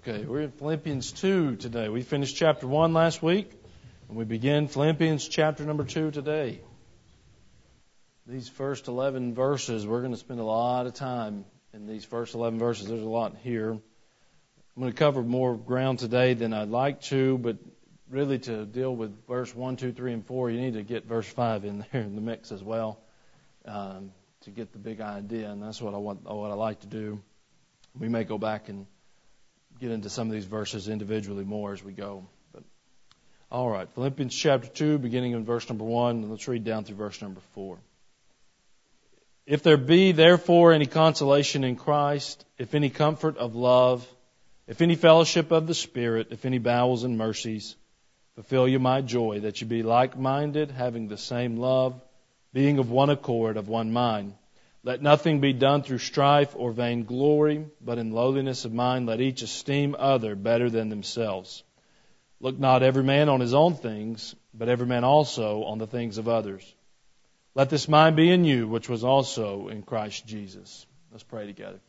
Okay, we're in Philippians 2 today. We finished chapter 1 last week, and we begin Philippians chapter number 2 today. These first 11 verses, we're going to spend a lot of time in these first 11 verses. There's a lot here. I'm going to cover more ground today than I'd like to, but really to deal with verse 1, 2, 3, and 4, you need to get verse 5 in there in the mix as well to get the big idea, and that's what I like to do. We may go back and get into some of these verses individually more as we go. But all right, Philippians chapter 2, beginning in verse number 1, and let's read down through verse number 4. If there be therefore any consolation in Christ, if any comfort of love, if any fellowship of the Spirit, if any bowels and mercies, fulfill you my joy, that you be like-minded, having the same love, being of one accord, of one mind. Let nothing be done through strife or vainglory, but in lowliness of mind let each esteem other better than themselves. Look not every man on his own things, but every man also on the things of others. Let this mind be in you, which was also in Christ Jesus. Let's pray together.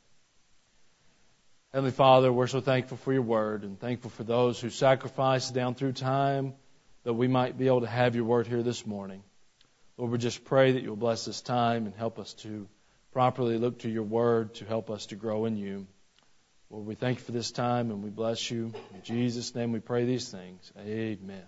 Heavenly Father, we're so thankful for your word and thankful for those who sacrificed down through time that we might be able to have your word here this morning. Lord, we just pray that you'll bless this time and help us to properly look to your word to help us to grow in you. Lord, we thank you for this time and we bless you. In Jesus' name we pray these things. Amen.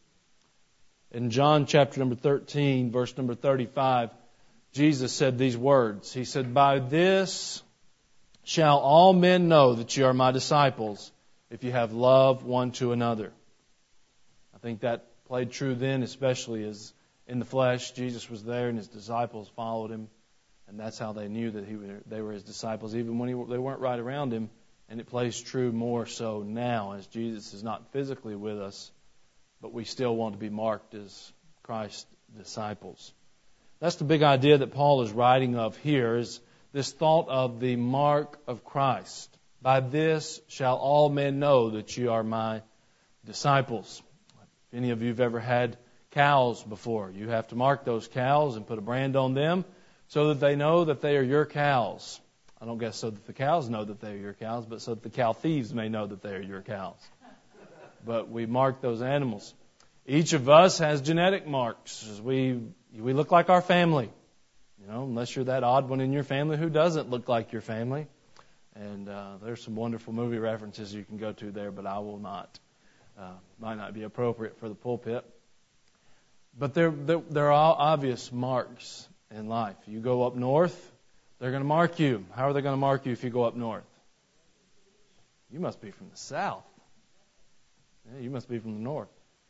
In John chapter number 13, verse number 35, Jesus said these words. He said, "By this shall all men know that you are my disciples, if you have love one to another." I think that played true then, especially as in the flesh, Jesus was there and his disciples followed him. And that's how they knew that they were his disciples, even when they weren't right around him. And it plays true more so now, as Jesus is not physically with us, but we still want to be marked as Christ's disciples. That's the big idea that Paul is writing of here, is this thought of the mark of Christ. By this shall all men know that you are my disciples. If any of you have ever had cows before, you have to mark those cows and put a brand on them, so that they know that they are your cows. I don't guess so that the cows know that they are your cows, but so that the cow thieves may know that they are your cows. But we mark those animals. Each of us has genetic marks. We look like our family. Unless you're that odd one in your family who doesn't look like your family. And there's some wonderful movie references you can go to there, but I will not. Might not be appropriate for the pulpit. But there are all obvious marks in life. You go up north, they're going to mark you. How are they going to mark you if you go up north? You must be from the south. Yeah, you must be from the north.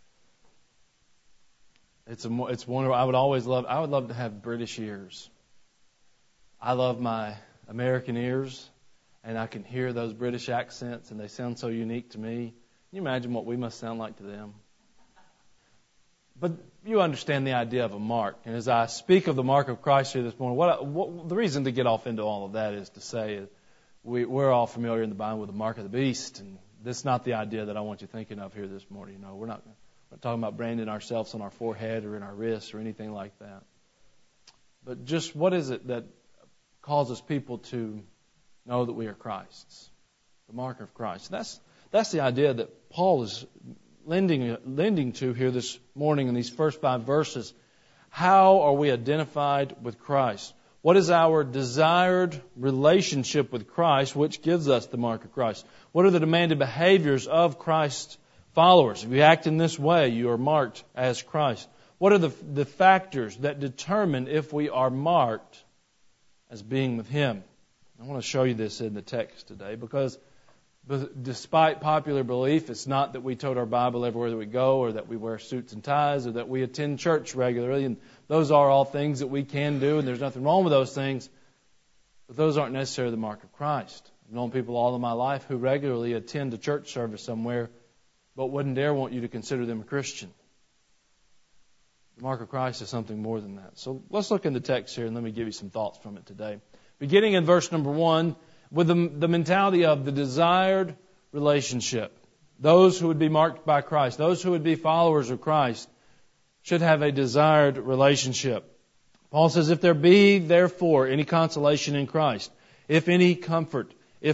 It's wonderful. I would love to have British ears. I love my American ears, and I can hear those British accents, and they sound so unique to me. Can you imagine what we must sound like to them? But you understand the idea of a mark. And as I speak of the mark of Christ here this morning, what the reason to get off into all of that is to say we're all familiar in the Bible with the mark of the beast. And that's not the idea that I want you thinking of here this morning. We're not talking about branding ourselves on our forehead or in our wrists or anything like that. But just what is it that causes people to know that we are Christ's? The mark of Christ. That's the idea that Paul is lending to here this morning in these first 5 verses. How are we identified with Christ? What is our desired relationship with Christ, which gives us the mark of Christ? What are the demanded behaviors of Christ's followers? If you act in this way, you are marked as Christ. What are the factors that determine if we are marked as being with Him? I want to show you this in the text today, because despite popular belief, it's not that we tote our Bible everywhere that we go, or that we wear suits and ties, or that we attend church regularly. And those are all things that we can do, and there's nothing wrong with those things. But those aren't necessarily the mark of Christ. I've known people all of my life who regularly attend a church service somewhere, but wouldn't dare want you to consider them a Christian. The mark of Christ is something more than that. So let's look in the text here, and let me give you some thoughts from it today. Beginning in verse number 1, with the mentality of the desired relationship. Those who would be marked by Christ, those who would be followers of Christ, should have a desired relationship. Paul says, if there be, therefore, any consolation in Christ, if any comfort, if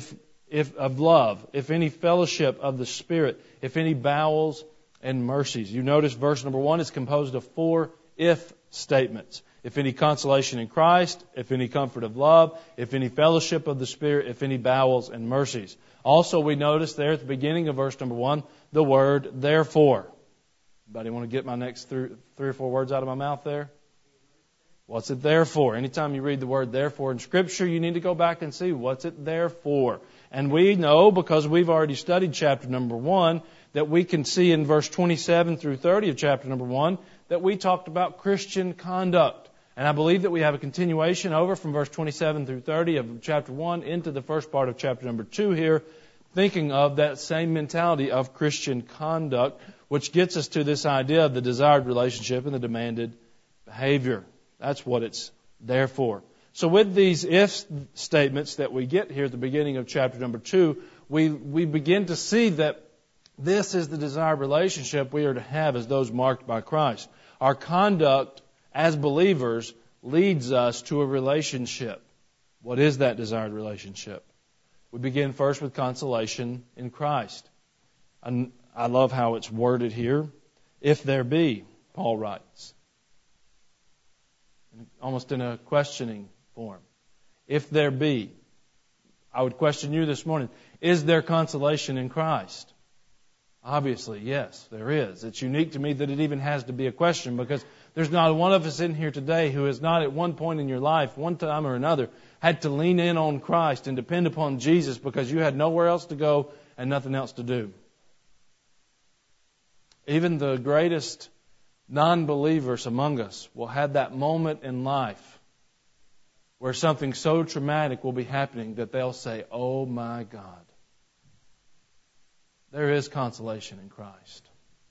of love, if any fellowship of the Spirit, if any bowels and mercies. You notice verse number 1 is composed of 4 if statements. If any consolation in Christ, if any comfort of love, if any fellowship of the Spirit, if any bowels and mercies. Also, we notice there at the beginning of verse number 1, the word therefore. Anybody want to get my next 3 or 4 words out of my mouth there? What's it there for? Anytime you read the word therefore in Scripture, you need to go back and see what's it there for. And we know, because we've already studied chapter number 1, that we can see in verse 27 through 30 of chapter number 1 that we talked about Christian conduct. And I believe that we have a continuation over from verse 27 through 30 of chapter 1 into the first part of chapter number 2 here, thinking of that same mentality of Christian conduct, which gets us to this idea of the desired relationship and the demanded behavior. That's what it's there for. So with these if statements that we get here at the beginning of chapter number 2, we begin to see that this is the desired relationship we are to have as those marked by Christ. Our conduct as believers leads us to a relationship. What is that desired relationship? We begin first with consolation in Christ. And I love how it's worded here. If there be, Paul writes, almost in a questioning form. If there be, I would question you this morning, is there consolation in Christ? Obviously, yes, there is. It's unique to me that it even has to be a question, because there's not one of us in here today who has not at one point in your life, one time or another, had to lean in on Christ and depend upon Jesus because you had nowhere else to go and nothing else to do. Even the greatest non-believers among us will have that moment in life where something so traumatic will be happening that they'll say, "Oh my God." There is consolation in Christ.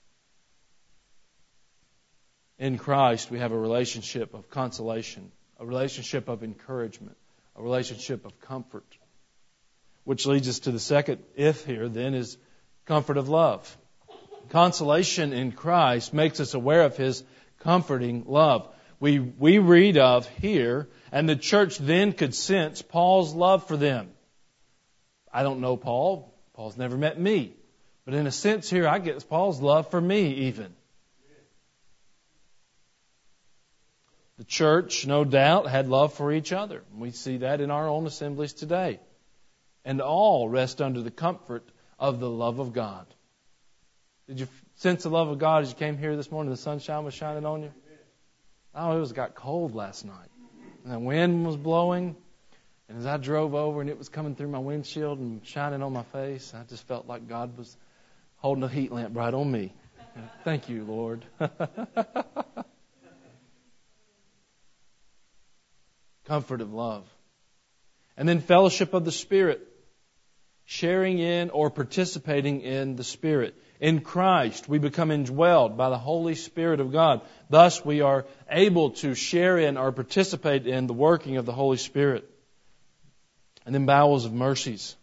In Christ, we have a relationship of consolation, a relationship of encouragement, a relationship of comfort. Which leads us to the second if here, then, is comfort of love. Consolation in Christ makes us aware of His comforting love. We read of here, and the church then could sense Paul's love for them. I don't know Paul. Paul's never met me. But in a sense here, I get Paul's love for me even. The church, no doubt, had love for each other. We see that in our own assemblies today. And all rest under the comfort of the love of God. Did you sense the love of God as you came here this morning? The sunshine was shining on you? Oh, it got cold last night. And the wind was blowing. And as I drove over and it was coming through my windshield and shining on my face, I just felt like God was holding a heat lamp right on me. Thank you, Lord. Comfort of love. And then fellowship of the Spirit. Sharing in or participating in the Spirit. In Christ, we become indwelled by the Holy Spirit of God. Thus, we are able to share in or participate in the working of the Holy Spirit. And then bowels of mercies.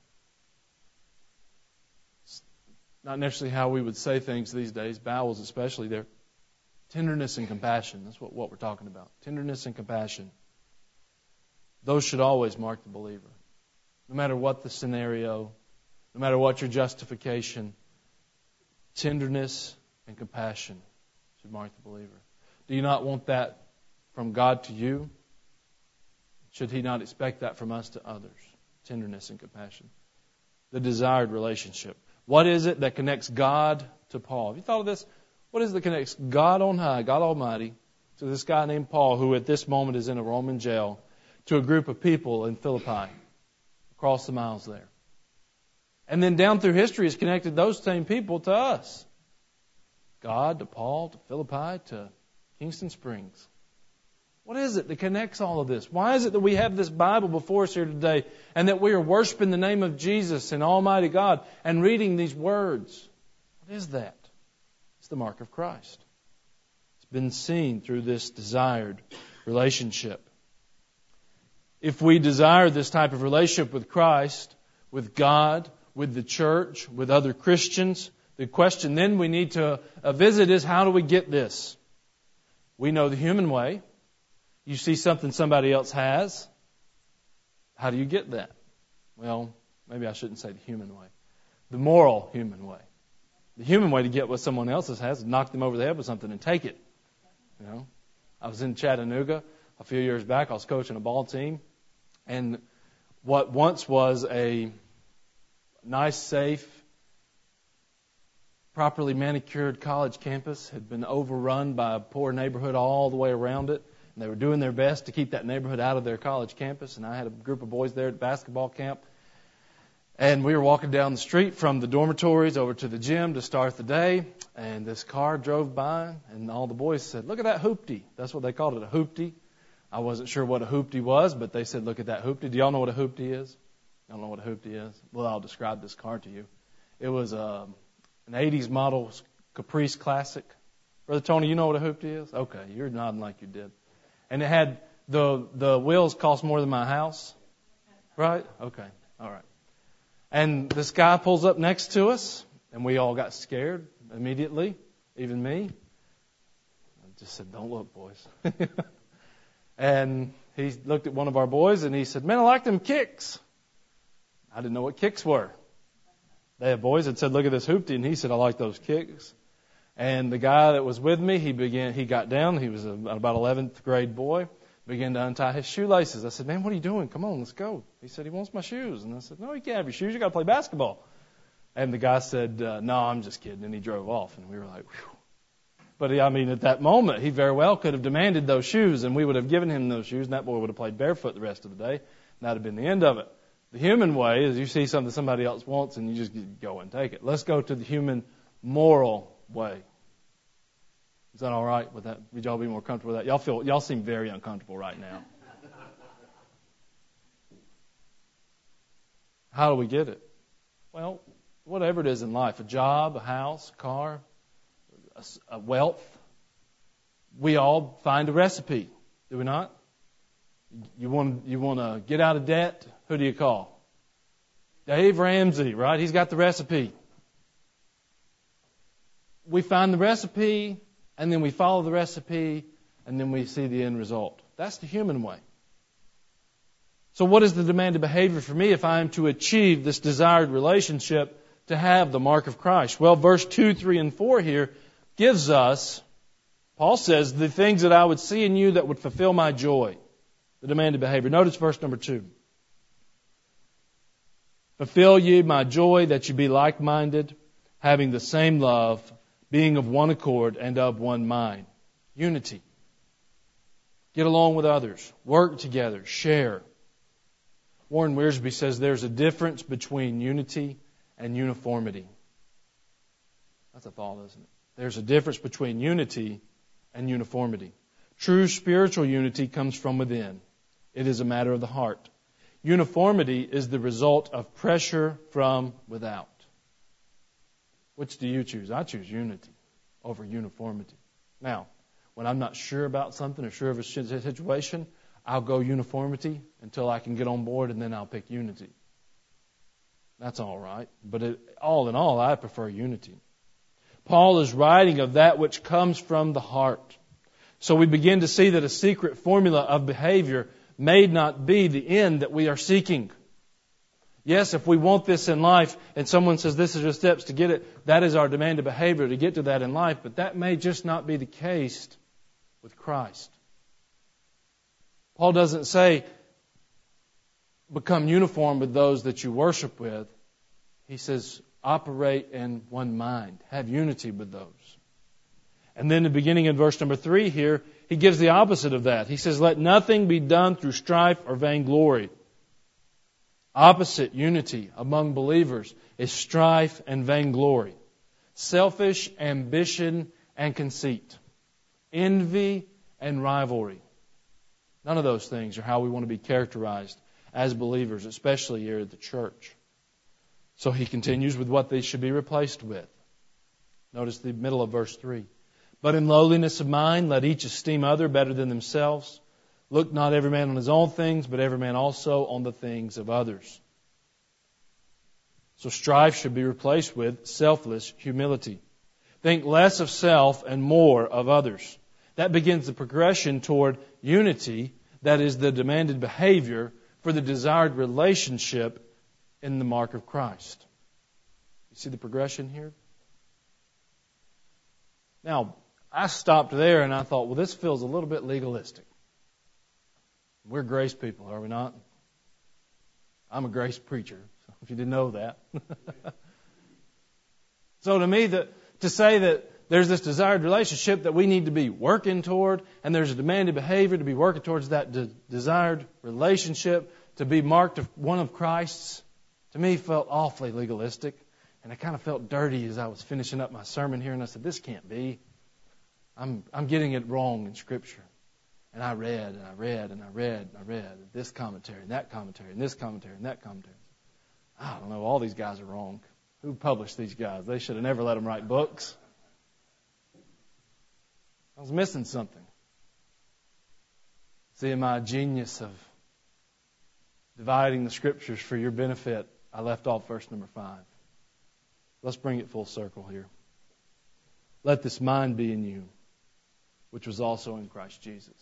It's not necessarily how we would say things these days, bowels especially. They're tenderness and compassion. That's what we're talking about. Tenderness and compassion. Those should always mark the believer. No matter what the scenario, no matter what your justification, tenderness and compassion should mark the believer. Do you not want that from God to you? Should He not expect that from us to others? Tenderness and compassion. The desired relationship. What is it that connects God to Paul? Have you thought of this? What is it that connects God on high, God Almighty, to this guy named Paul, who at this moment is in a Roman jail, to a group of people in Philippi, across the miles there? And then down through history has connected those same people to us. God to Paul, to Philippi, to Kingston Springs. What is it that connects all of this? Why is it that we have this Bible before us here today and that we are worshiping the name of Jesus and Almighty God and reading these words? What is that? It's the mark of Christ. It's been seen through this desired relationship. If we desire this type of relationship with Christ, with God, with the church, with other Christians, the question then we need to visit is, how do we get this? We know the human way. You see something somebody else has. How do you get that? Well, Maybe I shouldn't say the human way. The moral human way. The human way to get what someone else has is knock them over the head with something and take it. You know, I was in Chattanooga a few years back. I was coaching a ball team, and what once was a nice, safe, properly manicured college campus had been overrun by a poor neighborhood all the way around it. And they were doing their best to keep that neighborhood out of their college campus. And I had a group of boys there at basketball camp. And we were walking down the street from the dormitories over to the gym to start the day. And this car drove by, and all the boys said, "Look at that hoopty." That's what they called it, a hoopty. I wasn't sure what a hoopty was, but they said, "Look at that hoopty." Do y'all know what a hoopty is? Y'all know what a hoopty is? Well, I'll describe this car to you. It was an 80s model Caprice Classic. Brother Tony, you know what a hoopty is? Okay, you're nodding like you did. And it had the wheels cost more than my house, right? Okay, all right. And this guy pulls up next to us, and we all got scared immediately, even me. I just said, "Don't look, boys." And he looked at one of our boys, and he said, "Man, I like them kicks." I didn't know what kicks were. The boys had said, "Look at this hoopty," and he said, "I like those kicks." And the guy that was with me, he got down. He was about 11th grade boy, began to untie his shoelaces. I said, "Man, what are you doing? Come on, let's go." He said, "He wants my shoes." And I said, "No, you can't have your shoes. You got to play basketball." And the guy said, "No, I'm just kidding." And he drove off. And we were like, "Whew." But I mean, at that moment, he very well could have demanded those shoes, and we would have given him those shoes, and that boy would have played barefoot the rest of the day. And that would have been the end of it. The human way is you see something somebody else wants, and you just go and take it. Let's go to the human moral way. Is that all right with that? Would y'all be more comfortable with that? Y'all seem very uncomfortable right now. How do we get it? Well, whatever it is in life, a job, a house, a car, a wealth, we all find a recipe, do we not? You want to get out of debt, who do you call? Dave Ramsey, right? He's got the recipe. We find the recipe, and then we follow the recipe, and then we see the end result. That's the human way. So what is the demanded behavior for me if I am to achieve this desired relationship to have the mark of Christ? Well, verse 2, 3, and 4 here gives us, Paul says, the things that I would see in you that would fulfill my joy. The demanded behavior. Notice verse number 2. Fulfill ye my joy that you be like-minded, having the same love, being of one accord and of one mind. Unity. Get along with others. Work together. Share. Warren Wiersbe says there's a difference between unity and uniformity. That's a thought, isn't it? There's a difference between unity and uniformity. True spiritual unity comes from within. It is a matter of the heart. Uniformity is the result of pressure from without. Which do you choose? I choose unity over uniformity. Now, when I'm not sure about something or sure of a situation, I'll go uniformity until I can get on board, and then I'll pick unity. That's all right. But all in all, I prefer unity. Paul is writing of that which comes from the heart. So we begin to see that a secret formula of behavior may not be the end that we are seeking. Yes, if we want this in life and someone says this is your steps to get it, that is our demanded behavior to get to that in life. But that may just not be the case with Christ. Paul doesn't say become uniform with those that you worship with. He says operate in one mind. Have unity with those. And then the beginning in verse number 3 here, he gives the opposite of that. He says, let nothing be done through strife or vainglory. Opposite unity among believers is strife and vainglory. Selfish ambition and conceit. Envy and rivalry. None of those things are how we want to be characterized as believers, especially here at the church. So he continues with what they should be replaced with. Notice the middle of verse 3. But in lowliness of mind, let each esteem other better than themselves. Look not every man on his own things, but every man also on the things of others. So strife should be replaced with selfless humility. Think less of self and more of others. That begins the progression toward unity, that is the demanded behavior for the desired relationship in the mark of Christ. You see the progression here? Now, I stopped there and I thought, well, this feels a little bit legalistic. We're grace people, are we not? I'm a grace preacher, if you didn't know that. So to me, to say that there's this desired relationship that we need to be working toward, and there's a demanded behavior to be working towards that desired relationship, to be marked of one of Christ's, to me felt awfully legalistic. And I kind of felt dirty as I was finishing up my sermon here, and I said, this can't be. I'm getting it wrong in Scripture. And I read, and I read, and I read, and I read this commentary, and that commentary, and this commentary, and that commentary. I don't know, all these guys are wrong. Who published these guys? They should have never let them write books. I was missing something. See, in my genius of dividing the Scriptures for your benefit, I left off verse number 5. Let's bring it full circle here. Let this mind be in you, which was also in Christ Jesus.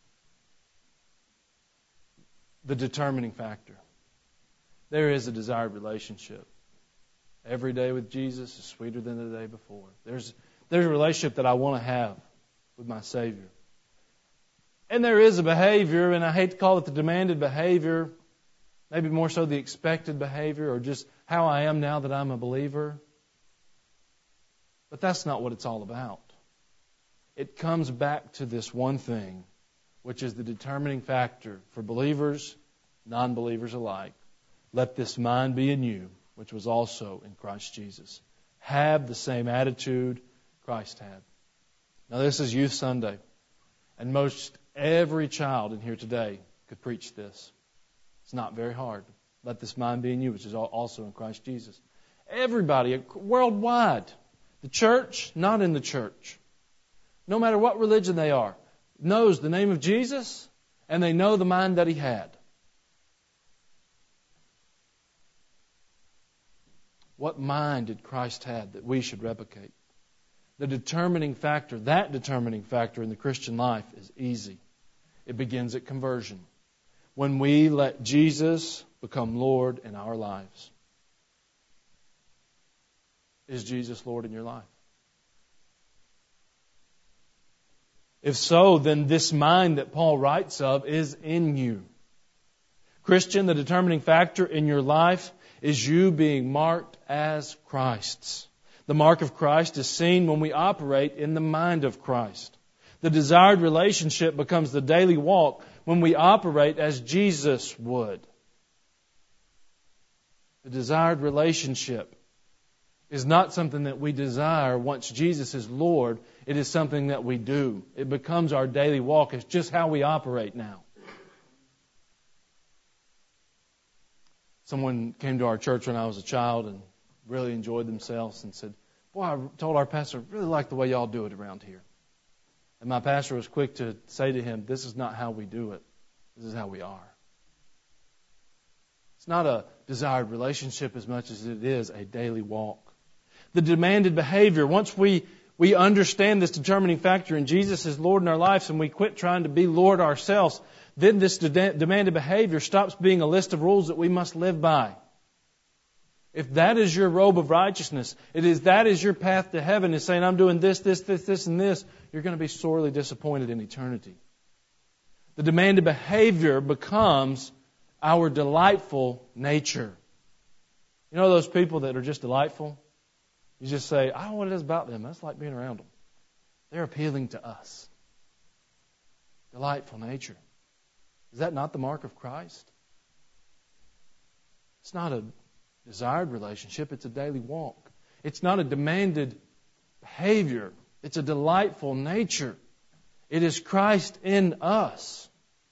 The determining factor. There is a desired relationship. Every day with Jesus is sweeter than the day before. There's a relationship that I want to have with my Savior. And there is a behavior, and I hate to call it the demanded behavior, maybe more so the expected behavior, or just how I am now that I'm a believer. But that's not what it's all about. It comes back to this one thing, which is the determining factor for believers, non-believers alike. Let this mind be in you, which was also in Christ Jesus. Have the same attitude Christ had. Now this is Youth Sunday, and most every child in here today could preach this. It's not very hard. Let this mind be in you, which is also in Christ Jesus. Everybody, worldwide, the church, not in the church, no matter what religion they are, knows the name of Jesus, and they know the mind that He had. What mind did Christ have that we should replicate? The determining factor, that determining factor in the Christian life is easy. It begins at conversion. When we let Jesus become Lord in our lives. Is Jesus Lord in your life? If so, then this mind that Paul writes of is in you. Christian, the determining factor in your life is you being marked as Christ's. The mark of Christ is seen when we operate in the mind of Christ. The desired relationship becomes the daily walk when we operate as Jesus would. The desired relationship is not something that we desire once Jesus is Lord. It is something that we do. It becomes our daily walk. It's just how we operate now. Someone came to our church when I was a child and really enjoyed themselves and said, boy, I told our pastor, I really like the way y'all do it around here. And my pastor was quick to say to him, this is not how we do it. This is how we are. It's not a desired relationship as much as it is a daily walk. The demanded behavior, once we understand this determining factor and Jesus is Lord in our lives and we quit trying to be Lord ourselves, then this demanded behavior stops being a list of rules that we must live by. If that is your robe of righteousness, that is your path to heaven, is saying, I'm doing this, this, this, this, and this, you're going to be sorely disappointed in eternity. The demanded behavior becomes our delightful nature. You know those people that are just delightful? You just say, I don't know what it is about them. I just like being around them. They're appealing to us. Delightful nature. Is that not the mark of Christ? It's not a desired relationship. It's a daily walk. It's not a demanded behavior. It's a delightful nature. It is Christ in us.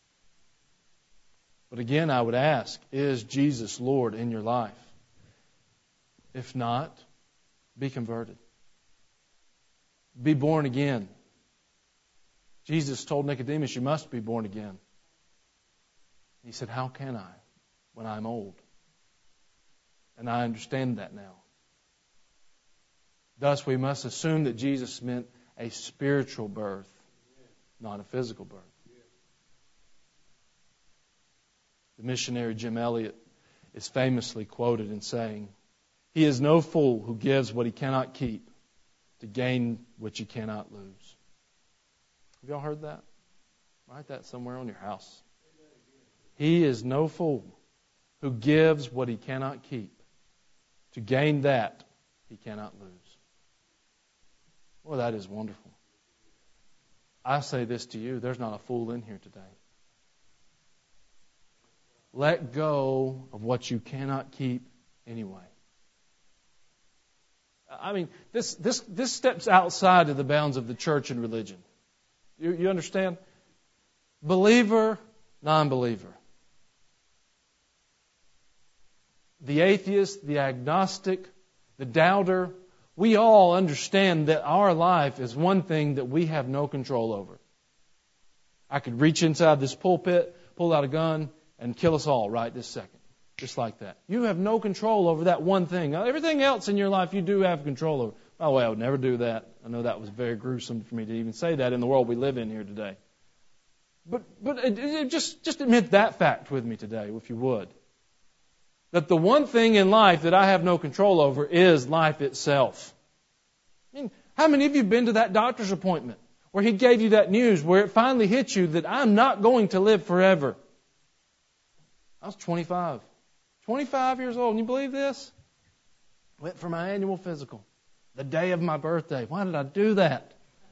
But again, I would ask, is Jesus Lord in your life? If not, be converted. Be born again. Jesus told Nicodemus, you must be born again. He said, how can I when I'm old? And I understand that now. Thus, we must assume that Jesus meant a spiritual birth, not a physical birth. The missionary Jim Elliot, is famously quoted in saying, "He is no fool who gives what he cannot keep to gain which he cannot lose." Have y'all heard that? Write that somewhere on your house. He is no fool who gives what he cannot keep to gain that he cannot lose. Well, that is wonderful. I say this to you, there's not a fool in here today. Let go of what you cannot keep anyway. I mean, this steps outside of the bounds of the church and religion. You understand? Believer, non-believer. The atheist, the agnostic, the doubter, we all understand that our life is one thing that we have no control over. I could reach inside this pulpit, pull out a gun, and kill us all right this second. Just like that. You have no control over that one thing. Now, everything else in your life you do have control over. By the way, I would never do that. I know that was very gruesome for me to even say that in the world we live in here today. But just admit that fact with me today, if you would. That the one thing in life that I have no control over is life itself. I mean, how many of you have been to that doctor's appointment where he gave you that news, where it finally hit you that I'm not going to live forever? I was 25. 25 years old. Can you believe this? Went for my annual physical. The day of my birthday. Why did I do that?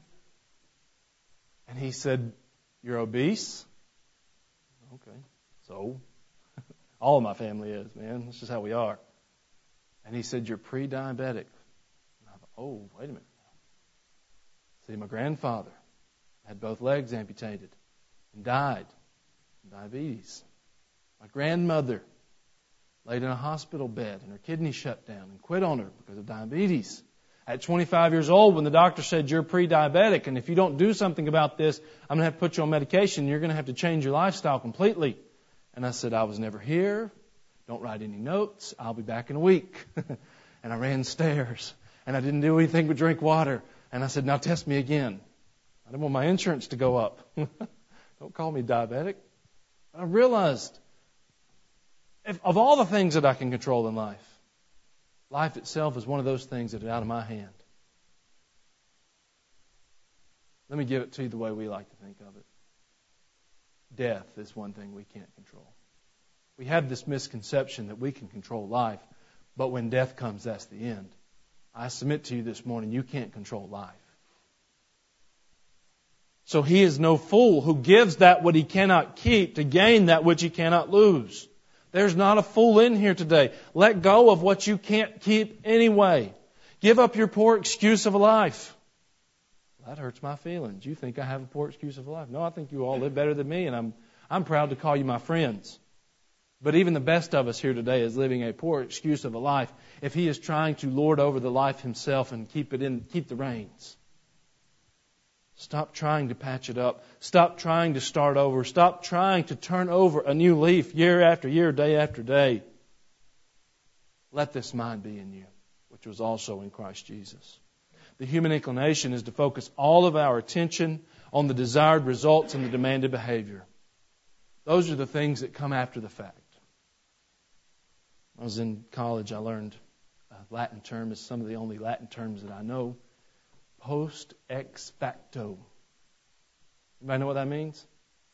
And he said, "You're obese?" Okay. So? All of my family is, man. That's just how we are. And he said, "You're pre-diabetic." And I thought, oh, wait a minute. See, my grandfather had both legs amputated and died from diabetes. My grandmother laid in a hospital bed and her kidney shut down and quit on her because of diabetes. At 25 years old, when the doctor said, "You're pre-diabetic, and if you don't do something about this, I'm going to have to put you on medication. You're going to have to change your lifestyle completely." And I said, "I was never here. Don't write any notes. I'll be back in a week." And I ran stairs. And I didn't do anything but drink water. And I said, "Now test me again. I don't want my insurance to go up." Don't call me diabetic. But I realized, of all the things that I can control in life, life itself is one of those things that are out of my hand. Let me give it to you the way we like to think of it. Death is one thing we can't control. We have this misconception that we can control life, but when death comes, that's the end. I submit to you this morning, you can't control life. So he is no fool who gives that what he cannot keep to gain that which he cannot lose. There's not a fool in here today. Let go of what you can't keep anyway. Give up your poor excuse of a life. That hurts my feelings. You think I have a poor excuse of a life. No, I think you all live better than me, and I'm proud to call you my friends. But even the best of us here today is living a poor excuse of a life if he is trying to lord over the life himself and keep the reins. Stop trying to patch it up. Stop trying to start over. Stop trying to turn over a new leaf year after year, day after day. Let this mind be in you, which was also in Christ Jesus. The human inclination is to focus all of our attention on the desired results and the demanded behavior. Those are the things that come after the fact. When I was in college, I learned a Latin term. It's some of the only Latin terms that I know. Post ex facto. Anybody know what that means?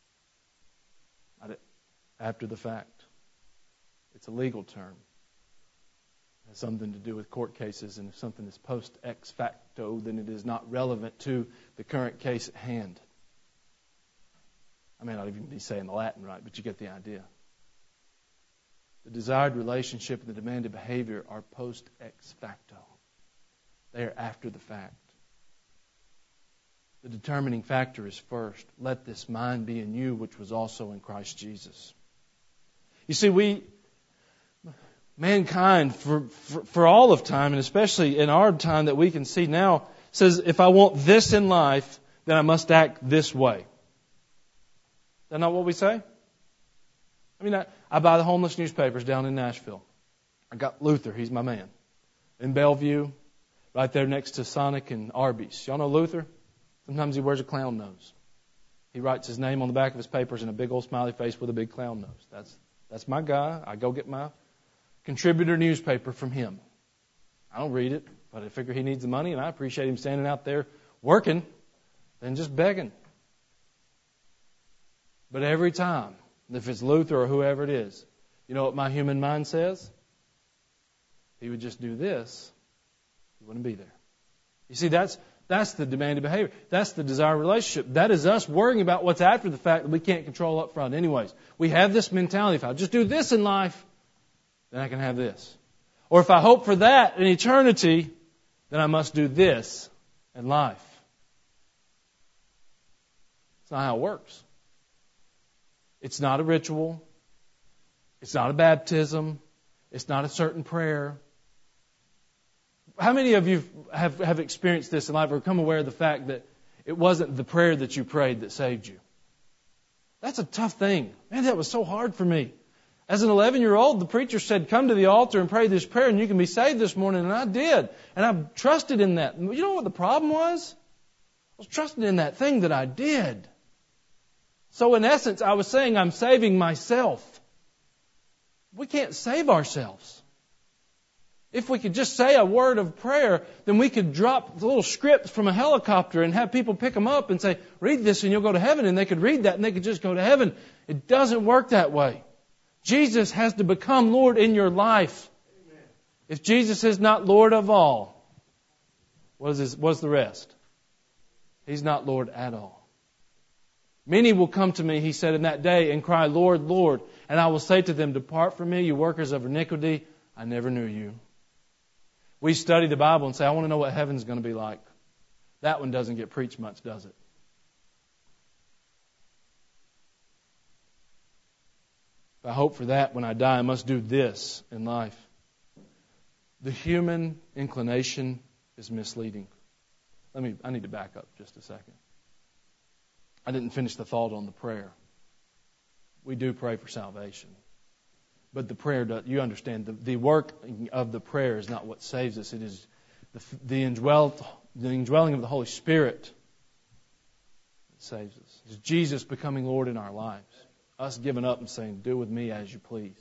After the fact. It's a legal term. It has something to do with court cases, and if something is post ex facto, then it is not relevant to the current case at hand. I may not even be saying the Latin right, but you get the idea. The desired relationship and the demanded behavior are post ex facto. They are after the fact. The determining factor is first. Let this mind be in you, which was also in Christ Jesus. You see, mankind, for all of time, and especially in our time that we can see now, says, if I want this in life, then I must act this way. Is that not what we say? I mean, I buy the homeless newspapers down in Nashville. I got Luther, he's my man. In Bellevue, right there next to Sonic and Arby's. Y'all know Luther? Sometimes he wears a clown nose. He writes his name on the back of his papers in a big old smiley face with a big clown nose. That's my guy. I go get my contributor newspaper from him. I don't read it, but I figure he needs the money, and I appreciate him standing out there working than just begging. But every time, if it's Luther or whoever it is, you know what my human mind says? If he would just do this, he wouldn't be there. You see, that's the demanding behavior. That's the desired relationship. That is us worrying about what's after the fact that we can't control up front anyways. We have this mentality. If I just do this in life, then I can have this. Or if I hope for that in eternity, then I must do this in life. It's not how it works. It's not a ritual. It's not a baptism. It's not a certain prayer. How many of you have experienced this in life or become aware of the fact that it wasn't the prayer that you prayed that saved you? That's a tough thing. Man, that was so hard for me. As an 11-year-old, the preacher said, come to the altar and pray this prayer and you can be saved this morning. And I did. And I trusted in that. And you know what the problem was? I was trusting in that thing that I did. So in essence, I was saying I'm saving myself. We can't save ourselves. If we could just say a word of prayer, then we could drop the little scripts from a helicopter and have people pick them up and say, read this and you'll go to heaven. And they could read that and they could just go to heaven. It doesn't work that way. Jesus has to become Lord in your life. Amen. If Jesus is not Lord of all, what's the rest? He's not Lord at all. Many will come to me, he said, in that day and cry, Lord, Lord. And I will say to them, depart from me, you workers of iniquity. I never knew you. We study the Bible and say, I want to know what heaven's going to be like. That one doesn't get preached much, does it? If I hope for that when I die, I must do this in life. The human inclination is misleading. I need to back up just a second. I didn't finish the thought on the prayer. We do pray for salvation. But the prayer, you understand, the work of the prayer is not what saves us. It is the indwelling of the Holy Spirit that saves us. It's Jesus becoming Lord in our lives. Us giving up and saying, do with me as you please.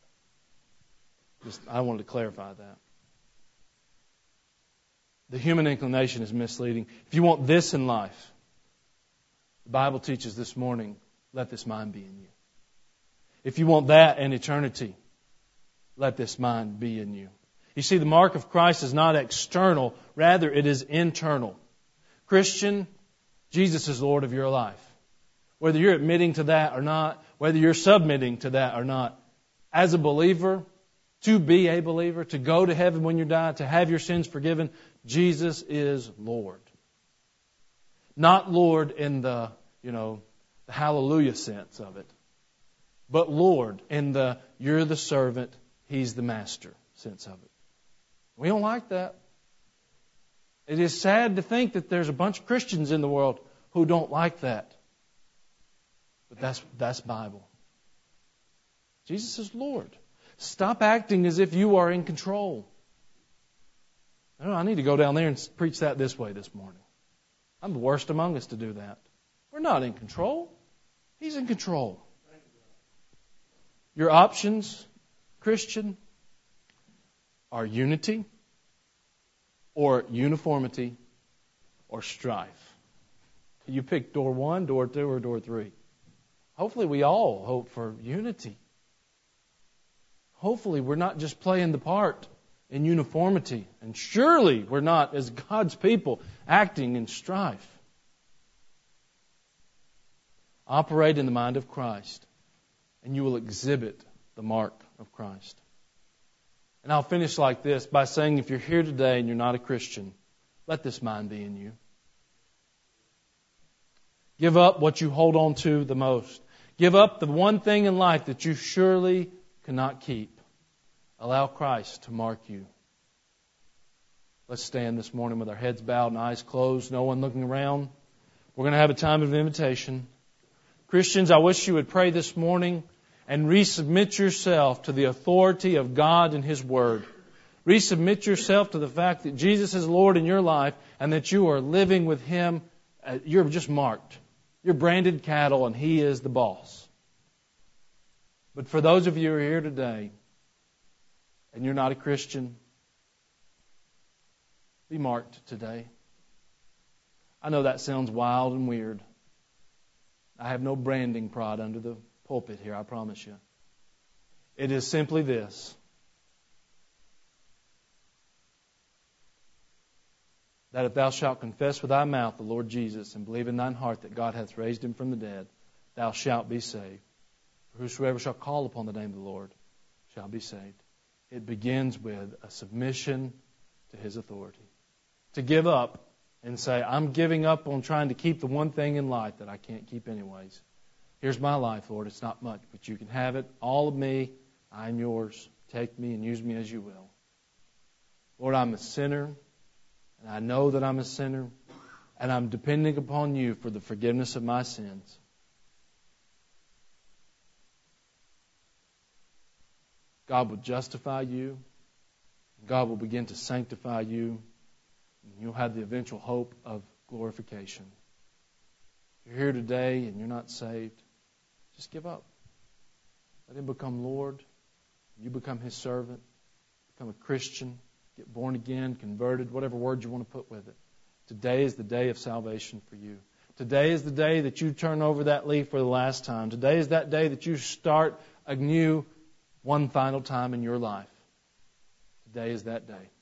I wanted to clarify that. The human inclination is misleading. If you want this in life, the Bible teaches this morning, let this mind be in you. If you want that in eternity, let this mind be in you. You see, the mark of Christ is not external, rather it is internal. Christian, Jesus is Lord of your life. Whether you're admitting to that or not, whether you're submitting to that or not, as a believer, to be a believer, to go to heaven when you die, to have your sins forgiven, Jesus is Lord. Not Lord in the hallelujah sense of it, but Lord in the you're the servant, He's the master sense of it. We don't like that. It is sad to think that there's a bunch of Christians in the world who don't like that. But that's Bible. Jesus is Lord. Stop acting as if you are in control. I need to go down there and preach that this way this morning. I'm the worst among us to do that. We're not in control. He's in control. Your options, Christian, are unity or uniformity or strife. You pick door 1, door 2, or door 3. Hopefully we all hope for unity. Hopefully we're not just playing the part in uniformity. And surely we're not, as God's people, acting in strife. Operate in the mind of Christ, and you will exhibit the mark of Christ. And I'll finish like this by saying, if you're here today and you're not a Christian, let this mind be in you. Give up what you hold on to the most. Give up the one thing in life that you surely cannot keep. Allow Christ to mark you. Let's stand this morning with our heads bowed and eyes closed, no one looking around. We're going to have a time of invitation. Christians, I wish you would pray this morning and resubmit yourself to the authority of God and His Word. Resubmit yourself to the fact that Jesus is Lord in your life and that you are living with Him. You're just marked. You're branded cattle and He is the boss. But for those of you who are here today and you're not a Christian, be marked today. I know that sounds wild and weird. I have no branding prod under the pulpit here, I promise you. It is simply this. That if thou shalt confess with thy mouth the Lord Jesus, and believe in thine heart that God hath raised him from the dead, thou shalt be saved. For whosoever shall call upon the name of the Lord shall be saved. It begins with a submission to his authority. To give up and say, I'm giving up on trying to keep the one thing in life that I can't keep anyways. Here's my life, Lord. It's not much, but you can have it. All of me, I'm yours. Take me and use me as you will. Lord, I'm a sinner, and I know that I'm a sinner, and I'm depending upon you for the forgiveness of my sins. God will justify you. God will begin to sanctify you. And you'll have the eventual hope of glorification. If you're here today and you're not saved, just give up. Let him become Lord. You become his servant. Become a Christian. Get born again, converted, whatever word you want to put with it. Today is the day of salvation for you. Today is the day that you turn over that leaf for the last time. Today is that day that you start anew one final time in your life. Today is that day.